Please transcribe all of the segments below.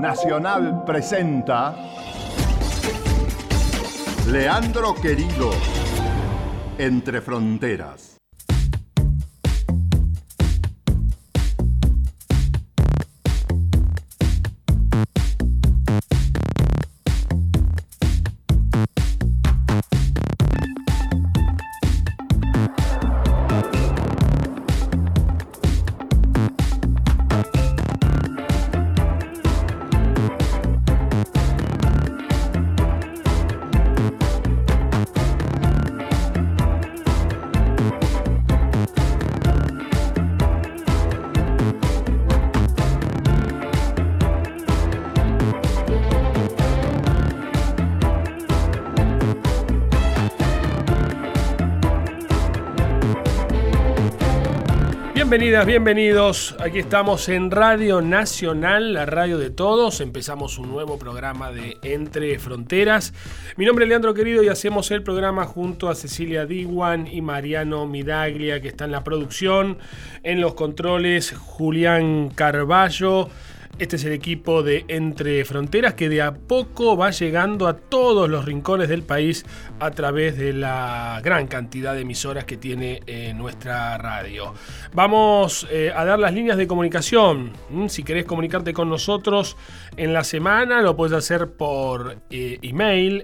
Nacional presenta Leandro Querido, Entre Fronteras. Bienvenidas, bienvenidos. Aquí estamos en Radio Nacional, la radio de todos. Empezamos un nuevo programa de Entre Fronteras. Mi nombre es Leandro Querido y hacemos el programa junto a Cecilia Diwan y Mariano Midaglia, que está en la producción, en los controles, Julián Carballo. Este es el equipo de Entre Fronteras que de a poco va llegando a todos los rincones del país a través de la gran cantidad de emisoras que tiene nuestra radio. Vamos a dar las líneas de comunicación. Si querés comunicarte con nosotros en la semana, lo puedes hacer por email,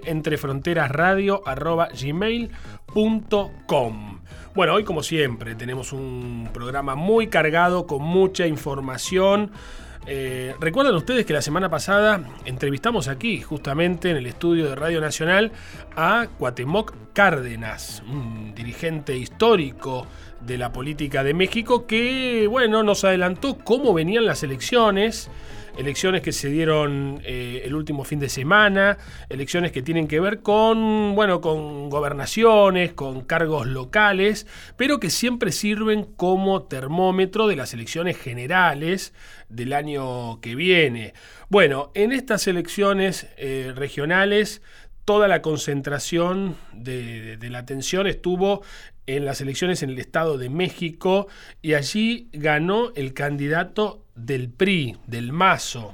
entrefronterasradio@gmail.com. Bueno, hoy como siempre tenemos un programa muy cargado con mucha información. Recuerdan ustedes que la semana pasada entrevistamos aquí, justamente en el estudio de Radio Nacional, a Cuauhtémoc Cárdenas, un dirigente histórico de la política de México que, bueno, nos adelantó cómo venían las elecciones que se dieron el último fin de semana, elecciones que tienen que ver con gobernaciones, con cargos locales, pero que siempre sirven como termómetro de las elecciones generales del año que viene. Bueno, en estas elecciones regionales, toda la concentración de la atención estuvo en las elecciones en el Estado de México, y allí ganó el candidato del PRI, del Mazo.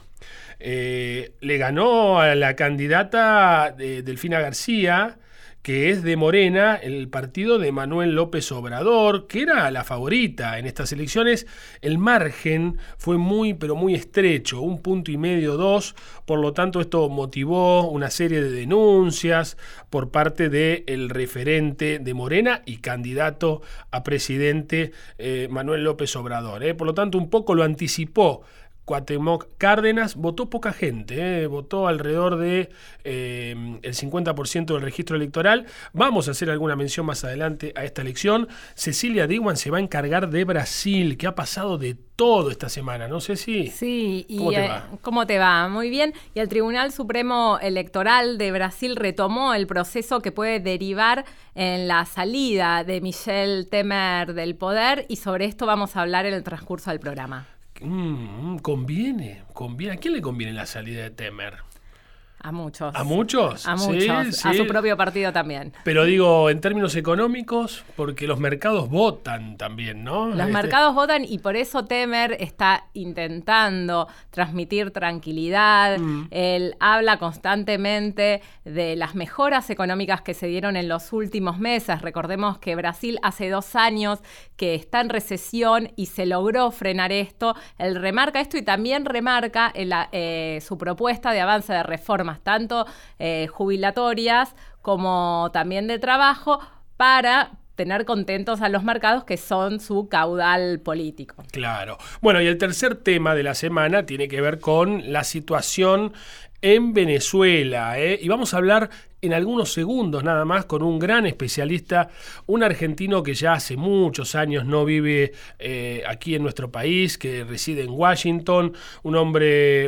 Le ganó a la candidata Delfina García, que es de Morena, el partido de Manuel López Obrador, que era la favorita en estas elecciones. El margen fue muy, pero muy estrecho, 1,5 puntos, 2. Por lo tanto, esto motivó una serie de denuncias por parte del referente de Morena y candidato a presidente Manuel López Obrador. Por lo tanto, un poco lo anticipó Cuauhtémoc Cárdenas. Votó poca gente, votó alrededor de el 50% del registro electoral. Vamos a hacer alguna mención más adelante a esta elección. Cecilia Diwan se va a encargar de Brasil, que ha pasado de todo esta semana, ¿no sé si? Sí, ¿Cómo te va? ¿Cómo te va? Muy bien. Y el Tribunal Supremo Electoral de Brasil retomó el proceso que puede derivar en la salida de Michel Temer del poder, y sobre esto vamos a hablar en el transcurso del programa. Conviene. ¿A quién le conviene la salida de Temer? A muchos. ¿A muchos? A muchos. Sí. A su propio partido también. Pero digo, en términos económicos, porque los mercados votan también, ¿no? Los mercados votan, y por eso Temer está intentando transmitir tranquilidad. Él habla constantemente de las mejoras económicas que se dieron en los últimos meses. Recordemos que Brasil hace 2 años que está en recesión y se logró frenar esto. Él remarca esto y también remarca su propuesta de avance de reformas, tanto jubilatorias como también de trabajo, para tener contentos a los mercados, que son su caudal político. Claro. Bueno, y el tercer tema de la semana tiene que ver con la situación en Venezuela, y vamos a hablar en algunos segundos nada más con un gran especialista, un argentino que ya hace muchos años no vive aquí en nuestro país, que reside en Washington, un hombre,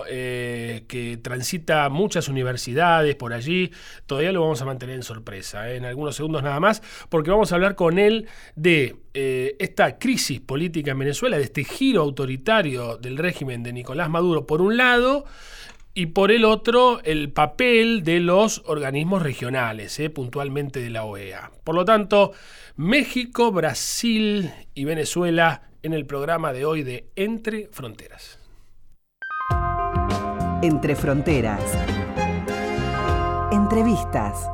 que transita muchas universidades por allí. Todavía lo vamos a mantener en sorpresa, en algunos segundos nada más, porque vamos a hablar con él de esta crisis política en Venezuela, de este giro autoritario del régimen de Nicolás Maduro, por un lado, y por el otro, el papel de los organismos regionales, puntualmente de la OEA. Por lo tanto, México, Brasil y Venezuela en el programa de hoy de Entre Fronteras. Entre Fronteras. Entrevistas.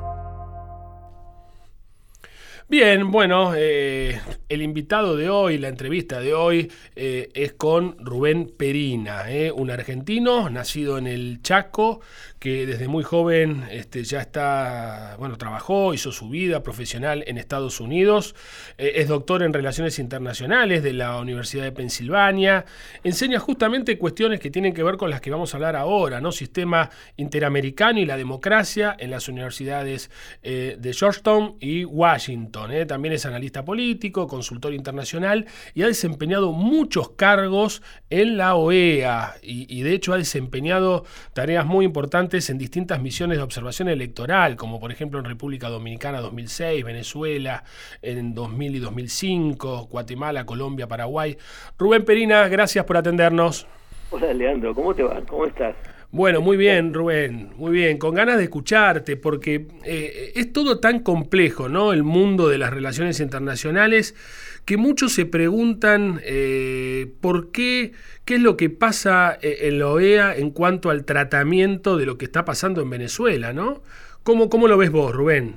Bien, bueno, el invitado de hoy, la entrevista de hoy, es con Rubén Perina, un argentino nacido en el Chaco, que desde muy joven ya está, trabajó, hizo su vida profesional en Estados Unidos, es doctor en Relaciones Internacionales de la Universidad de Pensilvania, enseña justamente cuestiones que tienen que ver con las que vamos a hablar ahora, ¿no? Sistema interamericano y la democracia en las universidades de Georgetown y Washington. También es analista político, consultor internacional y ha desempeñado muchos cargos en la OEA y de hecho ha desempeñado tareas muy importantes en distintas misiones de observación electoral, como por ejemplo en República Dominicana 2006, Venezuela en 2000 y 2005, Guatemala, Colombia, Paraguay. Rubén Perina, gracias por atendernos. Hola Leandro, ¿cómo te va? ¿Cómo estás? Bueno, muy bien, Rubén, muy bien, con ganas de escucharte, porque es todo tan complejo, ¿no? El mundo de las relaciones internacionales, que muchos se preguntan por qué es lo que pasa en la OEA en cuanto al tratamiento de lo que está pasando en Venezuela, ¿no? ¿Cómo lo ves vos, Rubén?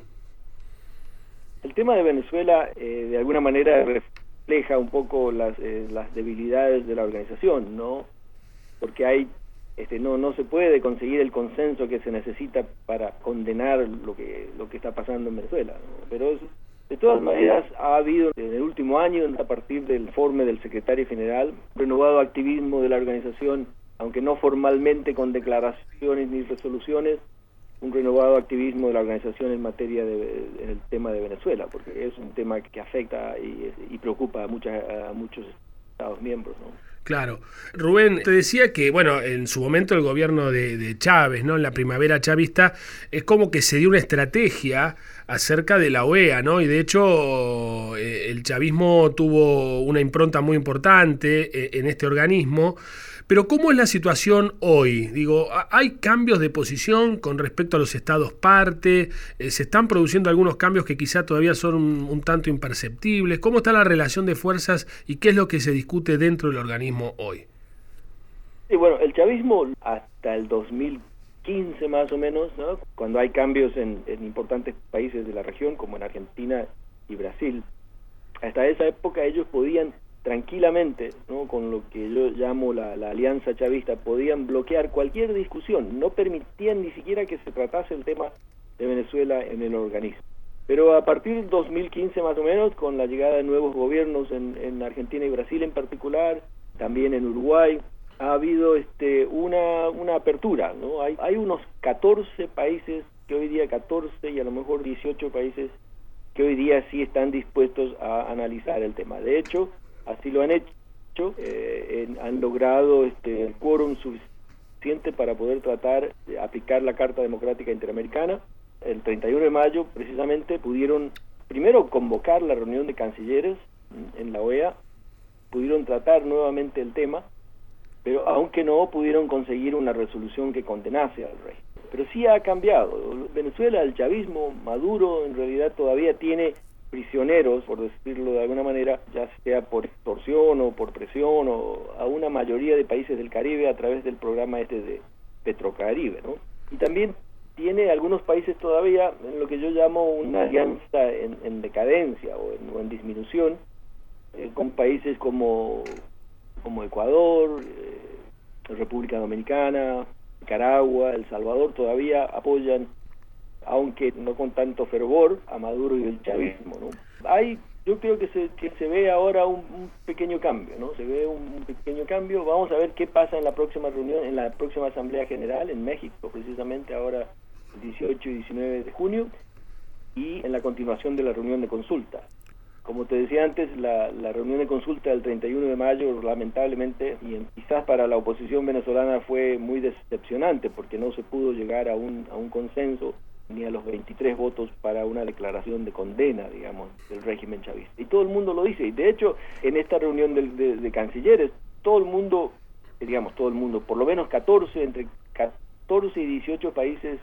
El tema de Venezuela, de alguna manera, refleja un poco las debilidades de la organización, ¿no? Porque hay no se puede conseguir el consenso que se necesita para condenar lo que está pasando en Venezuela, ¿no? Pero de todas maneras ha habido en el último año, a partir del informe del secretario general, renovado activismo de la organización, aunque no formalmente con declaraciones ni resoluciones, un renovado activismo de la organización en materia en el tema de Venezuela, porque es un tema que afecta y preocupa a muchos Estados miembros, ¿no? Claro. Rubén, te decía que, en su momento el gobierno de Chávez, ¿no? En la primavera chavista, es como que se dio una estrategia acerca de la OEA, ¿no? Y de hecho el chavismo tuvo una impronta muy importante en este organismo. Pero ¿cómo es la situación hoy? Digo, ¿hay cambios de posición con respecto a los estados parte? ¿Se están produciendo algunos cambios que quizá todavía son un tanto imperceptibles? ¿Cómo está la relación de fuerzas y qué es lo que se discute dentro del organismo hoy? Sí, el chavismo hasta el 2015 más o menos, ¿no? Cuando hay cambios en importantes países de la región, como en Argentina y Brasil, hasta esa época ellos podían tranquilamente, ¿no? Con lo que yo llamo la alianza chavista, podían bloquear cualquier discusión, no permitían ni siquiera que se tratase el tema de Venezuela en el organismo. Pero a partir del 2015 más o menos, con la llegada de nuevos gobiernos en Argentina y Brasil en particular, también en Uruguay, ha habido una apertura, ¿no? Hay unos 14 países que hoy día, 14 y a lo mejor 18 países que hoy día sí están dispuestos a analizar el tema. De hecho, así lo han hecho, han logrado el quórum suficiente para poder tratar de aplicar la Carta Democrática Interamericana. El 31 de mayo, precisamente, pudieron primero convocar la reunión de cancilleres en la OEA, pudieron tratar nuevamente el tema, pero aunque no pudieron conseguir una resolución que condenase al rey. Pero sí ha cambiado. Venezuela, el chavismo, Maduro, en realidad todavía tiene prisioneros, por decirlo de alguna manera, ya sea por extorsión o por presión, o a una mayoría de países del Caribe a través del programa de Petrocaribe, ¿no? Y también tiene algunos países todavía en lo que yo llamo una alianza en decadencia o en disminución, con países como Ecuador, República Dominicana, Nicaragua, El Salvador, todavía apoyan, aunque no con tanto fervor, a Maduro y el chavismo, ¿no? Yo creo que se ve ahora un pequeño cambio, ¿no? Se ve un pequeño cambio. Vamos a ver qué pasa en la próxima reunión, en la próxima Asamblea General en México, precisamente ahora el 18 y 19 de junio, y en la continuación de la reunión de consulta. Como te decía antes, la reunión de consulta del 31 de mayo, lamentablemente, y quizás para la oposición venezolana fue muy decepcionante, porque no se pudo llegar a un consenso ni a los 23 votos para una declaración de condena, digamos, del régimen chavista. Y todo el mundo lo dice. Y de hecho, en esta reunión de cancilleres, todo el mundo, por lo menos entre 14 y 18 países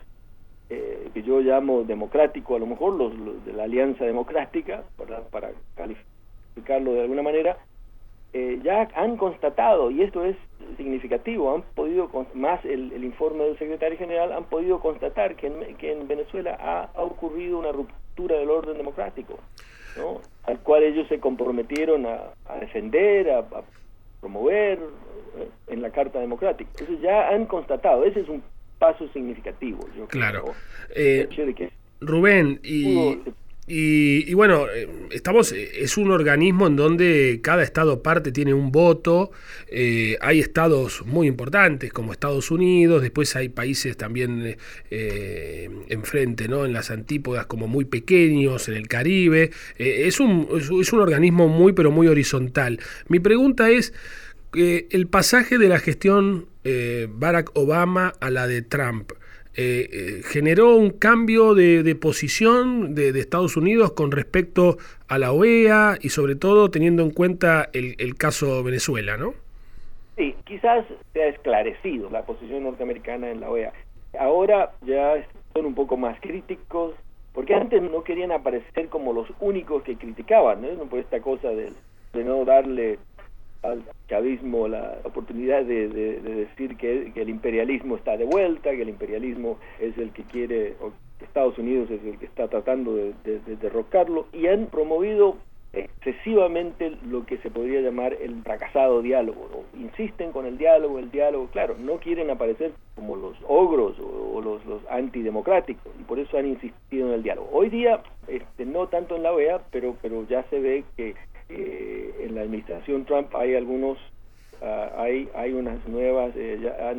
que yo llamo democrático, a lo mejor los de la Alianza Democrática, para calificarlo de alguna manera, ya han constatado, y esto es significativo, han podido, más el informe del secretario general, han podido constatar que en Venezuela ha ocurrido una ruptura del orden democrático, ¿no? Al cual ellos se comprometieron a defender, a promover en la Carta Democrática. Entonces ya han constatado, ese es un paso significativo. Yo claro. creo. Rubén, y bueno, es un organismo en donde cada estado parte tiene un voto, hay estados muy importantes como Estados Unidos, después hay países también enfrente, ¿no? En las antípodas como muy pequeños, en el Caribe, es un organismo muy pero muy horizontal. Mi pregunta es, el pasaje de la gestión Barack Obama a la de Trump, ¿generó un cambio de posición de Estados Unidos con respecto a la OEA y sobre todo teniendo en cuenta el caso Venezuela, ¿no? Sí, quizás se ha esclarecido la posición norteamericana en la OEA. Ahora ya son un poco más críticos, porque antes no querían aparecer como los únicos que criticaban, ¿no? Por esta cosa de no darle al chavismo la oportunidad de decir que el imperialismo está de vuelta, que el imperialismo es el que quiere, o Estados Unidos es el que está tratando de derrocarlo, y han promovido excesivamente lo que se podría llamar el fracasado diálogo, ¿no? Insisten con el diálogo, claro, no quieren aparecer como los ogros o los antidemocráticos, y por eso han insistido en el diálogo. Hoy día, no tanto en la OEA, pero ya se ve que en la administración Trump hay algunos, hay unas nuevas, ya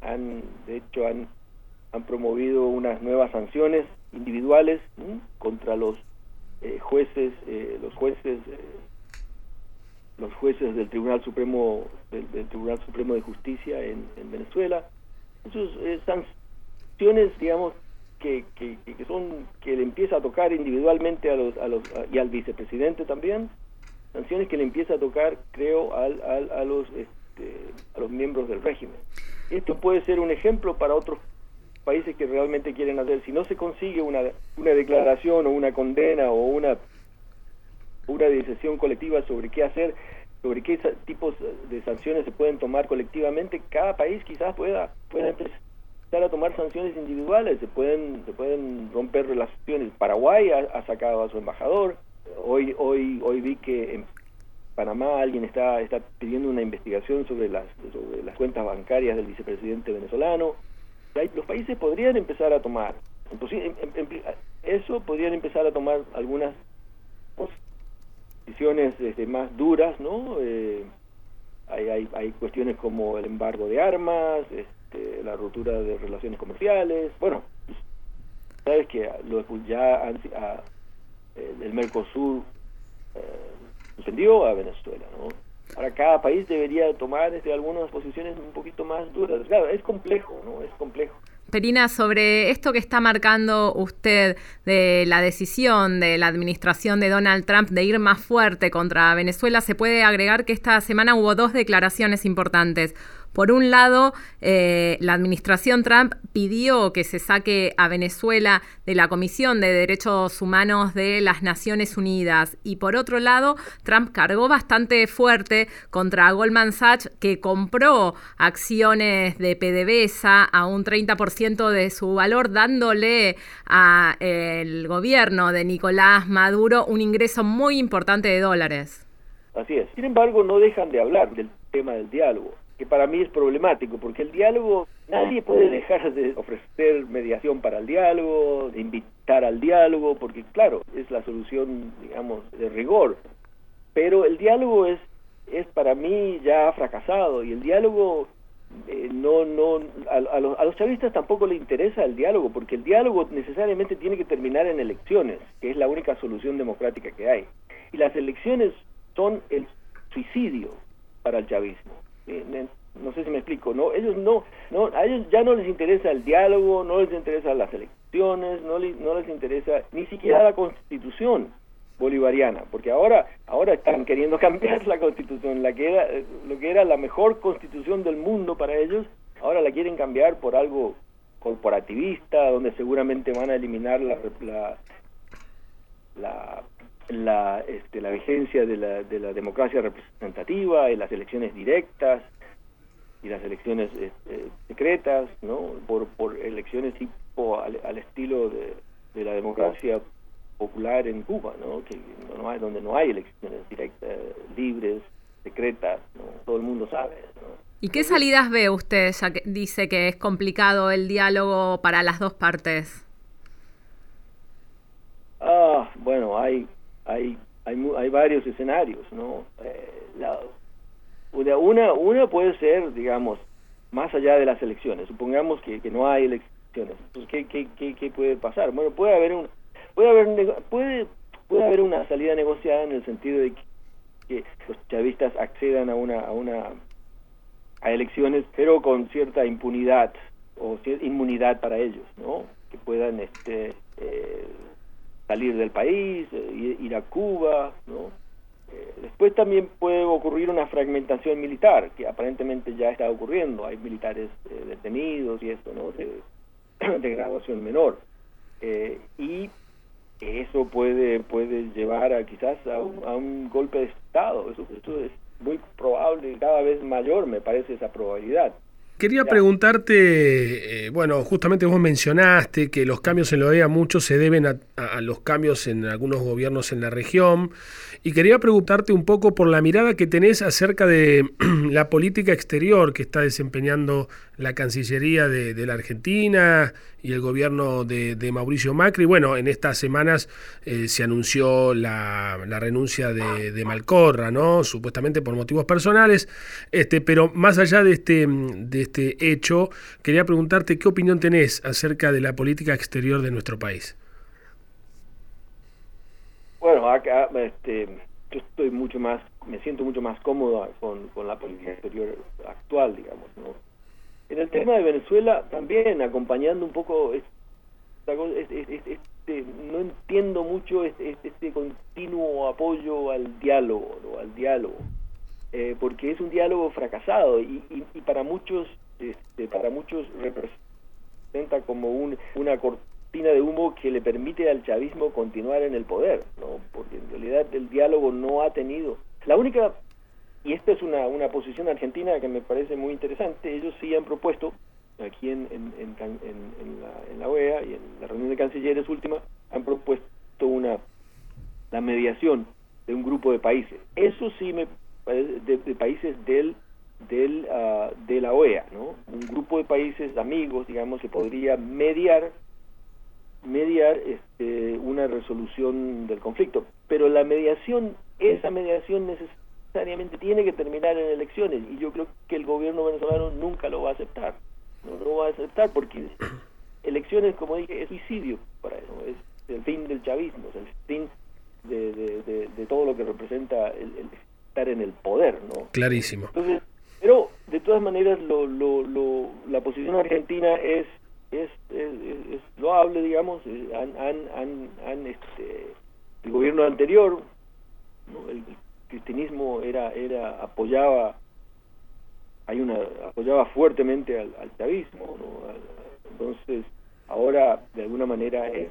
han promovido unas nuevas sanciones individuales contra los jueces del Tribunal Supremo del Tribunal Supremo de Justicia en Venezuela. Esas sanciones, digamos, que le empieza a tocar individualmente y al vicepresidente también, sanciones que le empieza a tocar, creo, a los miembros del régimen. Esto puede ser un ejemplo para otros países que realmente quieren hacer. Si no se consigue una declaración o una condena o una decisión colectiva sobre qué hacer, sobre qué tipos de sanciones se pueden tomar colectivamente, cada país quizás pueda empezar a tomar sanciones individuales. Se pueden romper relaciones. Paraguay ha sacado a su embajador. Hoy vi que en Panamá alguien está pidiendo una investigación sobre las cuentas bancarias del vicepresidente venezolano. Los países podrían empezar a tomar algunas decisiones más duras, ¿no? Hay cuestiones como el embargo de armas, la ruptura de relaciones comerciales. Bueno, sabes que el Mercosur suspendió a Venezuela, ¿no? Ahora cada país debería tomar algunas posiciones un poquito más duras. Claro, es complejo, ¿no? Es complejo. Perina, sobre esto que está marcando usted de la decisión de la administración de Donald Trump de ir más fuerte contra Venezuela, se puede agregar que esta semana hubo dos declaraciones importantes. Por un lado, la administración Trump pidió que se saque a Venezuela de la Comisión de Derechos Humanos de las Naciones Unidas. Y por otro lado, Trump cargó bastante fuerte contra Goldman Sachs, que compró acciones de PDVSA a un 30% de su valor, dándole al gobierno de Nicolás Maduro un ingreso muy importante de dólares. Así es. Sin embargo, no dejan de hablar del tema del diálogo, que para mí es problemático, porque el diálogo, nadie puede dejar de ofrecer mediación para el diálogo, de invitar al diálogo, porque claro, es la solución, digamos, de rigor, pero el diálogo es para mí ya fracasado, y el diálogo a los chavistas tampoco les interesa el diálogo, porque el diálogo necesariamente tiene que terminar en elecciones, que es la única solución democrática que hay, y las elecciones son el suicidio para el chavismo. No sé si me explico, ¿no? A ellos ya no les interesa el diálogo, no les interesan las elecciones, no les interesa ni siquiera la Constitución bolivariana, porque ahora están queriendo cambiar la Constitución, lo que era la mejor Constitución del mundo para ellos, ahora la quieren cambiar por algo corporativista, donde seguramente van a eliminar la vigencia de la democracia representativa y las elecciones directas y las elecciones secretas, ¿no? Por elecciones tipo al estilo de la democracia popular en Cuba, ¿no? Que donde no hay elecciones directas, libres, secretas, ¿no? Todo el mundo sabe, ¿no? ¿Y qué salidas ve usted, ya que dice que es complicado el diálogo para las dos partes? Bueno, hay varios escenarios, ¿no? Una puede ser, digamos, más allá de las elecciones. Supongamos que no hay elecciones. Entonces, ¿qué puede pasar? Bueno, puede haber una salida negociada en el sentido de que los chavistas accedan a elecciones, pero con cierta impunidad o inmunidad para ellos, ¿no? Que puedan salir del país, ir a Cuba, ¿no? Después también puede ocurrir una fragmentación militar, que aparentemente ya está ocurriendo. Hay militares detenidos y esto, ¿no? De graduación menor. Y eso puede llevar quizás a un golpe de Estado. Eso es muy probable, cada vez mayor me parece esa probabilidad. Quería preguntarte, bueno, justamente vos mencionaste que los cambios en la OEA muchos se deben a los cambios en algunos gobiernos en la región, y quería preguntarte un poco por la mirada que tenés acerca de la política exterior que está desempeñando la Cancillería de la Argentina y el gobierno de Mauricio Macri. Bueno, en estas semanas se anunció la renuncia de Malcorra, ¿no? Supuestamente por motivos personales, pero más allá de este hecho, quería preguntarte qué opinión tenés acerca de la política exterior de nuestro país. Bueno, acá yo estoy me siento mucho más cómodo con la política exterior actual, digamos, ¿no? En el tema de Venezuela también, acompañando un poco no entiendo mucho este continuo apoyo al diálogo, ¿no? Porque es un diálogo fracasado y para muchos representa como una cortina de humo que le permite al chavismo continuar en el poder, ¿no? Porque en realidad el diálogo no ha tenido la única, y esta es una posición argentina que me parece muy interesante. Ellos sí han propuesto aquí en la OEA y en la reunión de cancilleres última, han propuesto la mediación de un grupo de países. Eso sí me parece, de países de la OEA, ¿no? Un grupo de países amigos, digamos, que podría mediar una resolución del conflicto. Pero esa mediación necesariamente tiene que terminar en elecciones, y yo creo que el gobierno venezolano nunca lo va a aceptar. No lo va a aceptar porque elecciones, como dije, es suicidio para eso, es el fin del chavismo, es el fin de todo lo que representa el estar en el poder, ¿no? Clarísimo. Entonces, pero de todas maneras la posición argentina es loable, digamos. El gobierno anterior, ¿no? El cristianismo apoyaba fuertemente al chavismo, ¿no? Entonces ahora de alguna manera es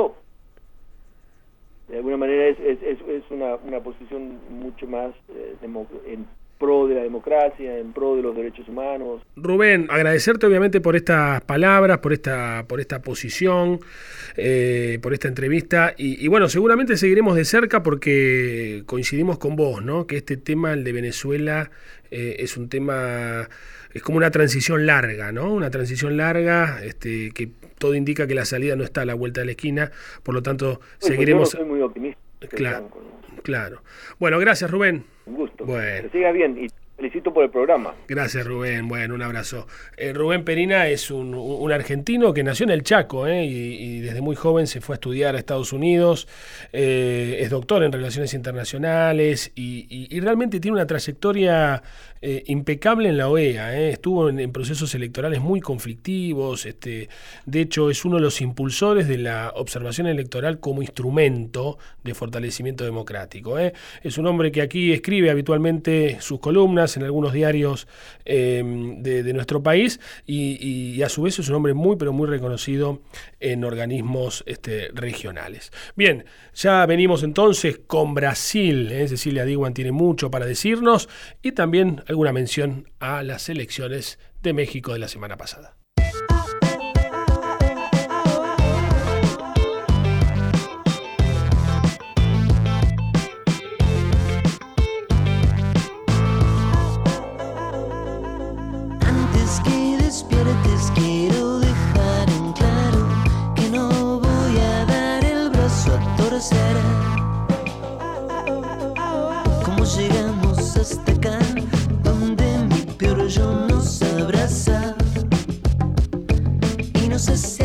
una posición mucho más en pro de la democracia, en pro de los derechos humanos. Rubén, agradecerte obviamente por estas palabras, por esta posición, por esta entrevista, y bueno, seguramente seguiremos de cerca porque coincidimos con vos, ¿no? Que este tema, el de Venezuela, es un tema, es como una transición larga, ¿no? Una transición larga, que todo indica que la salida no está a la vuelta de la esquina, por lo tanto seguiremos. Yo no soy muy optimista. Claro. Bueno, gracias, Rubén. Un gusto. Bueno. Que siga bien y felicito por el programa. Gracias, Rubén. Bueno, un abrazo. Rubén Perina es un argentino que nació en el Chaco, y desde muy joven se fue a estudiar a Estados Unidos. Es doctor en Relaciones Internacionales y realmente tiene una trayectoria impecable en la OEA. Estuvo en procesos electorales muy conflictivos. De hecho, es uno de los impulsores de la observación electoral como instrumento de fortalecimiento democrático. Es un hombre que aquí escribe habitualmente sus columnas, columnas en algunos diarios de nuestro país y a su vez es un hombre muy, pero muy reconocido en organismos regionales. Bien, ya venimos entonces con Brasil. Cecilia Diwan tiene mucho para decirnos y también alguna mención a las elecciones de México de la semana pasada. Antes que despiertes quiero dejar en claro que no voy a dar el brazo a torcer. ¿Cómo llegamos hasta acá, donde mi peor yo nos abraza y nos hace